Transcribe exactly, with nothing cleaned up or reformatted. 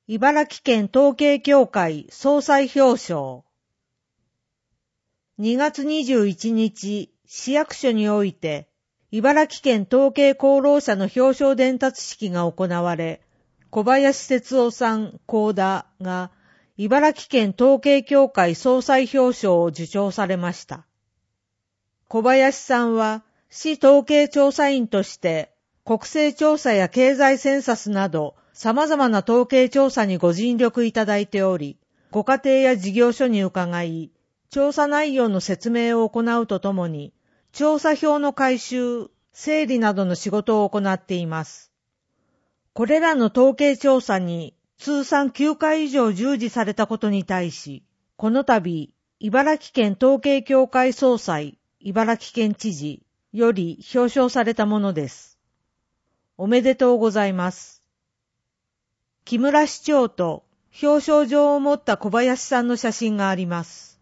茨城県統計協会総裁表彰。にがつにじゅういちにち、市役所において、茨城県統計功労者の表彰伝達式が行われ、小林哲夫さん、高田が、茨城県統計協会総裁表彰を受賞されました。小林さんは、市統計調査員として、国勢調査や経済センサスなど、様々な統計調査にご尽力いただいており、ご家庭や事業所に伺い、調査内容の説明を行うとともに、調査票の回収、整理などの仕事を行っています。これらの統計調査に通算きゅうかい以上従事されたことに対し、この度、茨城県統計協会総裁、茨城県知事より表彰されたものです。おめでとうございます。木村市長と表彰状を持った小林さんの写真があります。